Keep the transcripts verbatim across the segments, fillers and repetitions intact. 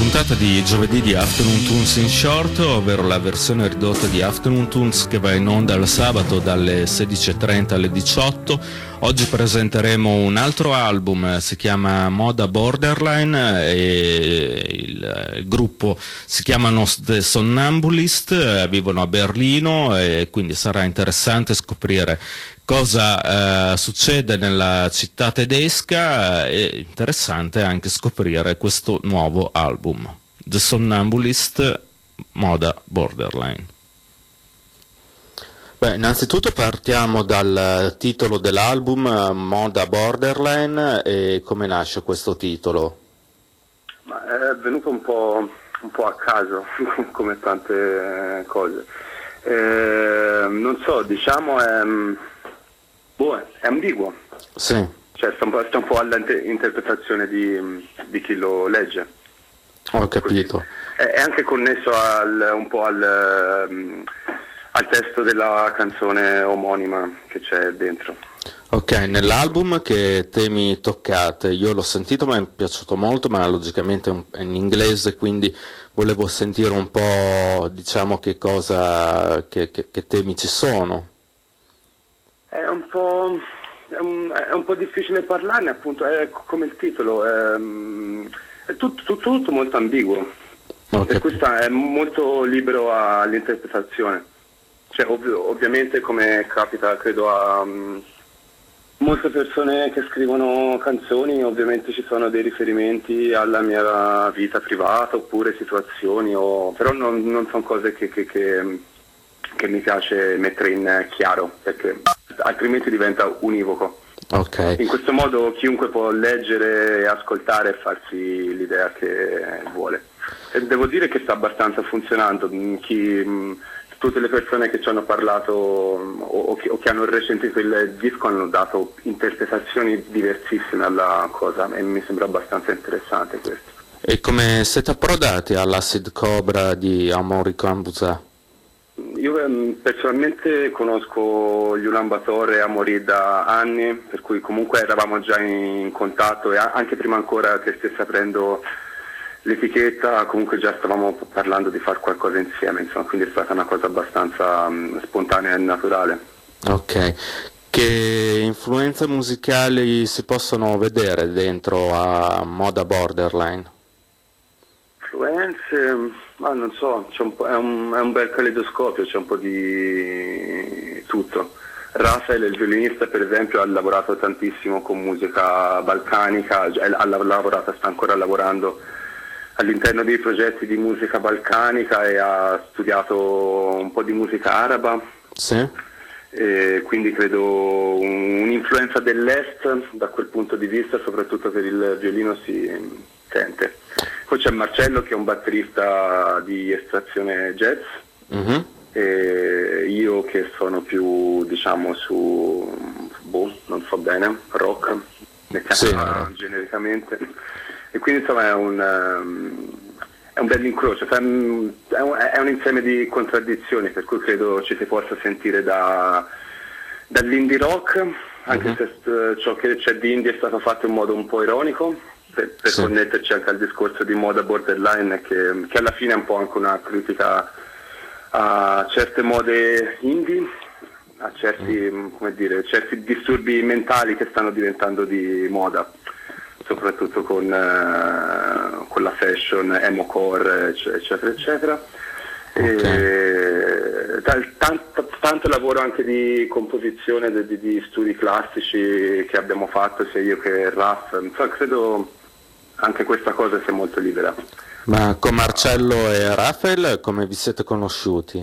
puntata di giovedì di Afternoon Tunes in Short, ovvero la versione ridotta di Afternoon Tunes che va in onda il sabato dalle sedici e trenta alle diciotto. Oggi presenteremo un altro album, si chiama Moda Borderline e il, il gruppo si chiamano The Somnambulist, vivono a Berlino e quindi sarà interessante scoprire cosa eh, succede nella città tedesca. È interessante anche scoprire questo nuovo album, The Somnambulist, Moda Borderline. Beh, innanzitutto partiamo dal titolo dell'album, Moda Borderline, e come nasce questo titolo? Ma è venuto un po', un po' a caso, come tante cose. Eh, non so, diciamo è... Boh, è ambiguo, sì. Cioè sta un po', sta un po' all'interpretazione di, di chi lo legge. Ho capito. È, è anche connesso al, un po' al, um, al testo della canzone omonima che c'è dentro. Ok, nell'album che temi toccate? Io l'ho sentito, mi è piaciuto molto, ma logicamente è in inglese, quindi volevo sentire un po', diciamo, che cosa, che, che, che temi ci sono. È un po', è un, è un po' difficile parlarne, appunto, è come il titolo, è, è tutto, tutto, tutto molto ambiguo, okay. E questo è molto libero all'interpretazione. Cioè, ov- ovviamente, come capita, credo, a um, molte persone che scrivono canzoni, ovviamente ci sono dei riferimenti alla mia vita privata, oppure situazioni, o... però non, non sono cose che... che, che che mi piace mettere in chiaro, perché altrimenti diventa univoco. Okay. In questo modo chiunque può leggere, ascoltare e farsi l'idea che vuole. E devo dire che sta abbastanza funzionando. Chi, tutte le persone che ci hanno parlato o, o, che, o che hanno risentito il disco hanno dato interpretazioni diversissime alla cosa e mi sembra abbastanza interessante questo. E come siete approdati all'Acid Cobra di Amaury Kambuza? Io ehm, personalmente conosco gli Ulan Bator e Amaury da anni, per cui comunque eravamo già in contatto e a- anche prima ancora che stesse aprendo l'etichetta, comunque già stavamo parlando di fare qualcosa insieme, insomma, quindi è stata una cosa abbastanza um, spontanea e naturale. Ok, che influenze musicali si possono vedere dentro a Moda Borderline? Influenze... Ma non so, c'è un po', è, un, è un bel caleidoscopio, c'è un po' di tutto. Rafael, il violinista, per esempio, ha lavorato tantissimo con musica balcanica, ha lavorato, sta ancora lavorando all'interno dei progetti di musica balcanica e ha studiato un po' di musica araba. Sì. E quindi credo un'influenza dell'est da quel punto di vista, soprattutto per il violino, si sente. Poi c'è Marcello che è un batterista di estrazione jazz, mm-hmm. E io che sono più, diciamo, su, boh, non so bene, rock, sì. genericamente, e quindi insomma è un, um, è un bel incrocio, cioè, è, un, è un insieme di contraddizioni, per cui credo ci si possa sentire da, dall'indie rock, anche mm-hmm. se ciò che c'è di indie è stato fatto in modo un po' ironico, per, per sì. connetterci anche al discorso di Moda Borderline, che, che alla fine è un po' anche una critica a certe mode indie, a certi, mm. come dire, certi disturbi mentali che stanno diventando di moda, soprattutto con, uh, con la fashion, emo-core, eccetera, eccetera. Okay. E, t- tanto, tanto lavoro anche di composizione, di, di studi classici che abbiamo fatto, sia io che Raff, insomma, credo anche questa cosa sia molto libera. Ma con Marcello e Rafael come vi siete conosciuti?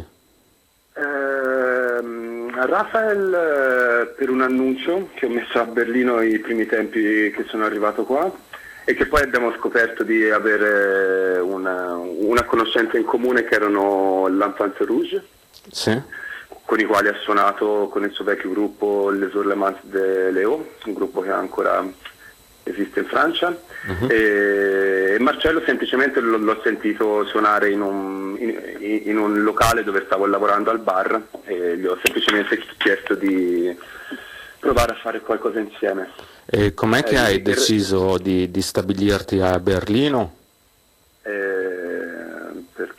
Eh, Rafael eh, per un annuncio che ho messo a Berlino i primi tempi che sono arrivato qua e che poi abbiamo scoperto di avere una, una conoscenza in comune che erano l'Enfance Rouge, sì. con i quali ha suonato con il suo vecchio gruppo Les Orlemans de Léo, un gruppo che ancora esiste in Francia, uh-huh. e Marcello semplicemente l- l'ho sentito suonare in un, in, in un locale dove stavo lavorando al bar e gli ho semplicemente chiesto di provare a fare qualcosa insieme. E com'è che eh, hai per... deciso di, di stabilirti a Berlino? Eh,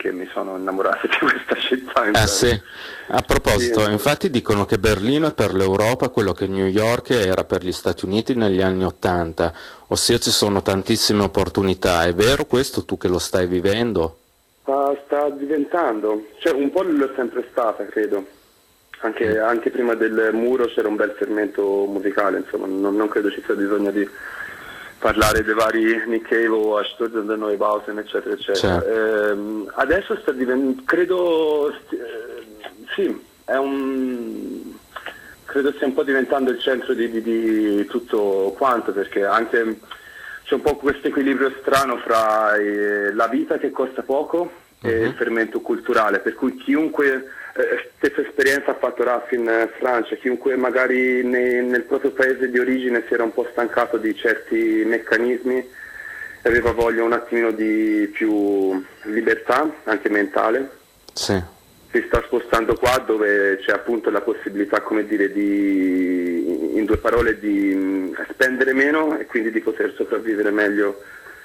perché mi sono innamorato di questa città. Eh sì, a proposito, sì. Infatti dicono che Berlino è per l'Europa quello che New York era per gli Stati Uniti negli anni Ottanta, ossia ci sono tantissime opportunità. È vero questo, tu che lo stai vivendo? Sta, sta diventando, cioè un po' lo è sempre stata, credo. Anche, anche prima del muro c'era un bel fermento musicale, insomma, non, non credo ci sia bisogno di parlare dei vari Nick Cave o Ashton e Neubauten, eccetera, eccetera. Certo. Eh, adesso sta diventando, credo, eh, sì, è un, credo stia un po' diventando il centro di, di, di tutto quanto, perché anche c'è un po' questo equilibrio strano fra eh, la vita che costa poco e uh-huh. il fermento culturale, per cui chiunque, eh, stessa esperienza ha fatto Raff in eh, Francia, chiunque magari ne, nel proprio paese di origine si era un po' stancato di certi meccanismi e aveva voglia un attimino di più libertà, anche mentale, sì. si sta spostando qua dove c'è appunto la possibilità, come dire, di, in due parole, di mh, spendere meno e quindi di poter sopravvivere meglio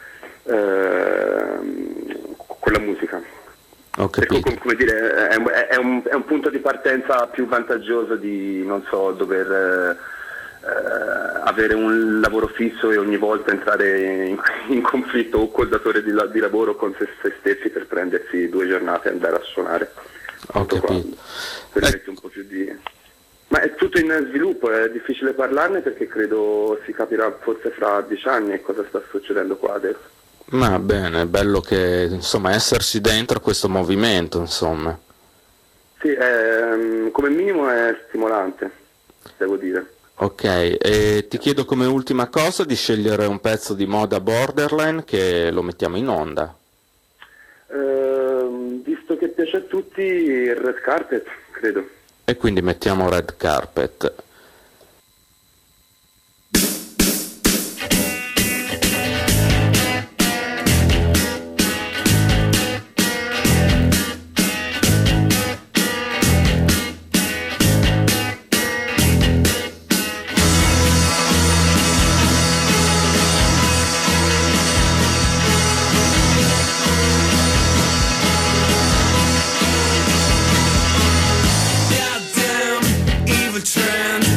eh, con la musica. Ho capito. Perché, come dire, è, è, un, è un punto di partenza più vantaggioso di, non so, dover eh, avere un lavoro fisso e ogni volta entrare in, in conflitto o col datore di, di lavoro o con se, se stessi per prendersi due giornate e andare a suonare. Ho capito. Per un po' più di... Ma è tutto in sviluppo, è difficile parlarne perché credo si capirà forse fra dieci anni cosa sta succedendo qua adesso. Ma bene, è bello che, insomma, esserci dentro questo movimento, insomma. Sì, è, come minimo è stimolante, devo dire. Ok, e ti chiedo come ultima cosa di scegliere un pezzo di moda Borderline che lo mettiamo in onda. Uh, visto che piace a tutti, il Red Carpet, credo. E quindi mettiamo Red Carpet. Trend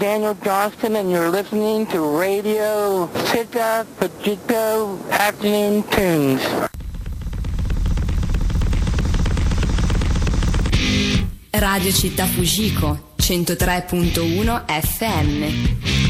Daniel Johnston and you're listening to Radio Sitta Fujiko Afternoon Tunes. Radio Città Fujiko centotré punto uno F M.